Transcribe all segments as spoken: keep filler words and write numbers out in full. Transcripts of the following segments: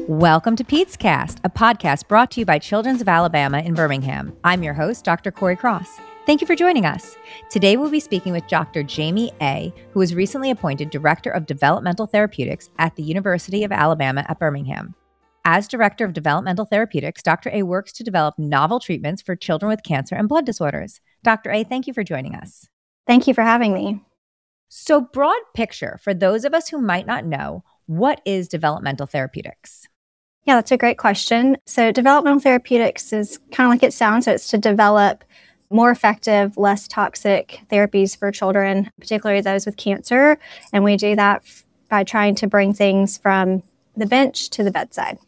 Welcome to Pete's Cast, a podcast brought to you by Children's of Alabama in Birmingham. I'm your host, Doctor Corey Cross. Thank you for joining us. Today we'll be speaking with Doctor Jamie A., who was recently appointed Director of Developmental Therapeutics at the University of Alabama at Birmingham. As Director of Developmental Therapeutics, Doctor A works to develop novel treatments for children with cancer and blood disorders. Doctor A, thank you for joining us. Thank you for having me. So, broad picture, for those of us who might not know, what is developmental therapeutics? Yeah, that's a great question. So developmental therapeutics is kind of like it sounds. So it's to develop more effective, less toxic therapies for children, particularly those with cancer. And we do that f- by trying to bring things from the bench to the bedside.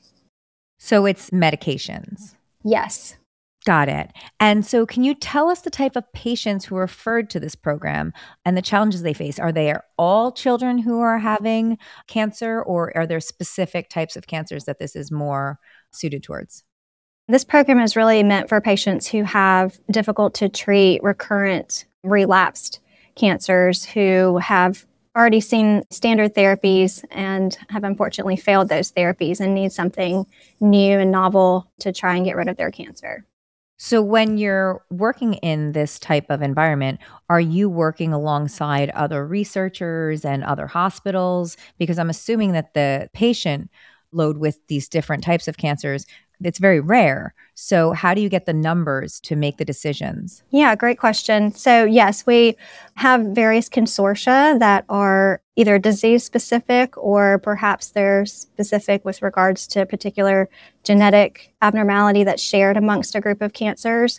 So it's medications. Yes. Got it. And so can you tell us the type of patients who are referred to this program and the challenges they face? Are they all children who are having cancer, or are there specific types of cancers that this is more suited towards? This program is really meant for patients who have difficult to treat, recurrent, relapsed cancers who have already seen standard therapies and have unfortunately failed those therapies and need something new and novel to try and get rid of their cancer. So when you're working in this type of environment, are you working alongside other researchers and other hospitals? Because I'm assuming that the patient load with these different types of cancers, it's very rare. So how do you get the numbers to make the decisions? Yeah, great question. So yes, we have various consortia that are either disease specific or perhaps they're specific with regards to a particular genetic abnormality that's shared amongst a group of cancers.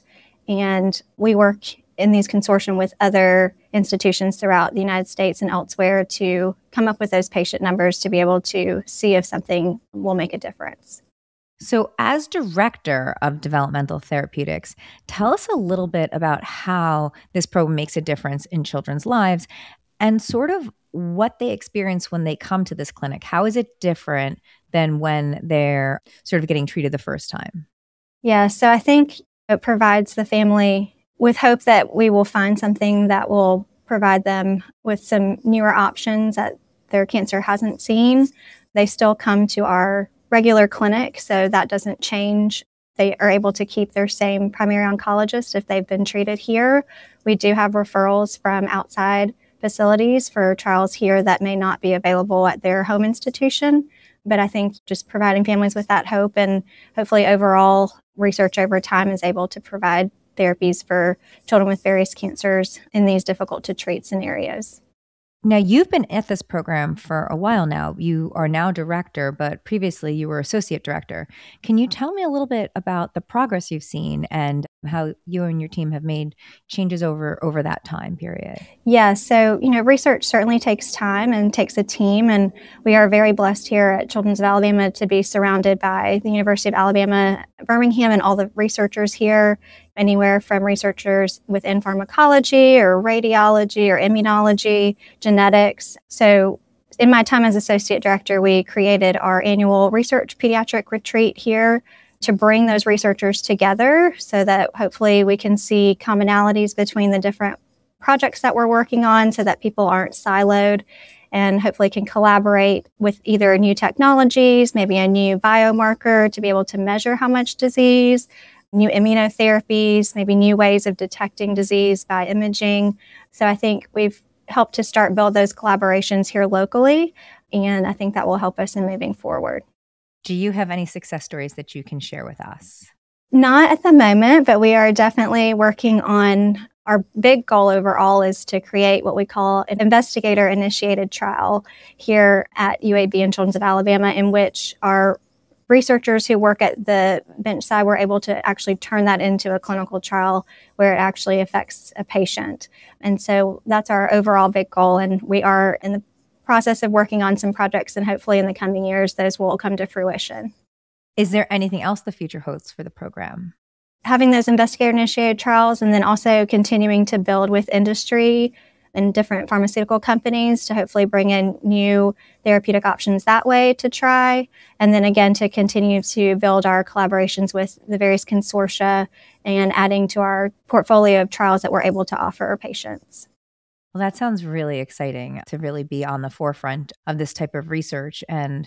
And we work in these consortium with other institutions throughout the United States and elsewhere to come up with those patient numbers to be able to see if something will make a difference. So as Director of Developmental Therapeutics, tell us a little bit about how this program makes a difference in children's lives and sort of what they experience when they come to this clinic. How is it different than when they're sort of getting treated the first time? Yeah, so I think it provides the family with hope that we will find something that will provide them with some newer options that their cancer hasn't seen. They still come to our regular clinic, so that doesn't change. They are able to keep their same primary oncologist if they've been treated here. We do have referrals from outside facilities for trials here that may not be available at their home institution. But I think just providing families with that hope and hopefully overall research over time is able to provide therapies for children with various cancers in these difficult to treat scenarios. Now, you've been at this program for a while now. You are now director, but previously you were associate director. Can you tell me a little bit about the progress you've seen and how you and your team have made changes over, over that time period? Yeah, so, you know, research certainly takes time and takes a team, and we are very blessed here at Children's of Alabama to be surrounded by the University of Alabama at Birmingham and all the researchers here, anywhere from researchers within pharmacology or radiology or immunology, genetics. So in my time as associate director, we created our annual research pediatric retreat here to bring those researchers together so that hopefully we can see commonalities between the different projects that we're working on so that people aren't siloed and hopefully can collaborate with either new technologies, maybe a new biomarker to be able to measure how much disease, new immunotherapies, maybe new ways of detecting disease by imaging. So I think we've helped to start build those collaborations here locally, and I think that will help us in moving forward. Do you have any success stories that you can share with us? Not at the moment, but we are definitely working on our big goal overall is to create what we call an investigator-initiated trial here at U A B and Children's of Alabama, in which our researchers who work at the bench side were able to actually turn that into a clinical trial where it actually affects a patient. And so that's our overall big goal, and we are in the process of working on some projects, and hopefully in the coming years those will come to fruition. Is there anything else the future holds for the program? Having those investigator-initiated trials and then also continuing to build with industry and different pharmaceutical companies to hopefully bring in new therapeutic options that way to try. And then again, to continue to build our collaborations with the various consortia and adding to our portfolio of trials that we're able to offer our patients. Well, that sounds really exciting to really be on the forefront of this type of research and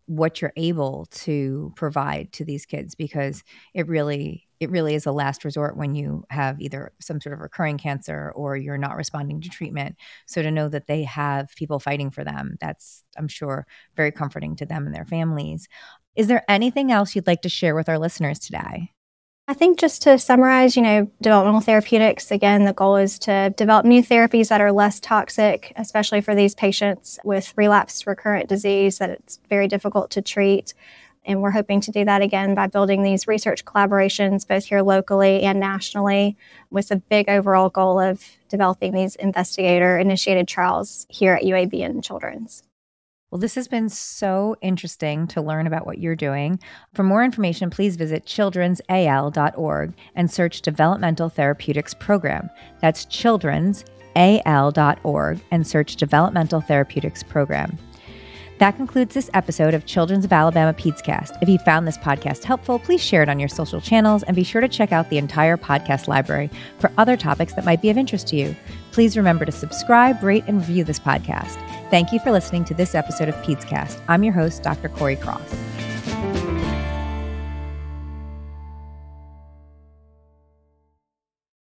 what you're able to provide to these kids, because it really it really is a last resort when you have either some sort of recurring cancer or you're not responding to treatment. So to know that they have people fighting for them, that's, I'm sure, very comforting to them and their families. Is there anything else you'd like to share with our listeners today? I think just to summarize, you know, developmental therapeutics, again, the goal is to develop new therapies that are less toxic, especially for these patients with relapsed recurrent disease that it's very difficult to treat. And we're hoping to do that again by building these research collaborations, both here locally and nationally, with a big overall goal of developing these investigator-initiated trials here at U A B and Children's. Well, this has been so interesting to learn about what you're doing. For more information, please visit children's a l dot org and search Developmental Therapeutics Program. That's children's a l dot org and search Developmental Therapeutics Program. That concludes this episode of Children's of Alabama PedsCast. If you found this podcast helpful, please share it on your social channels and be sure to check out the entire podcast library for other topics that might be of interest to you. Please remember to subscribe, rate, and review this podcast. Thank you for listening to this episode of PedsCast. I'm your host, Doctor Corey Cross.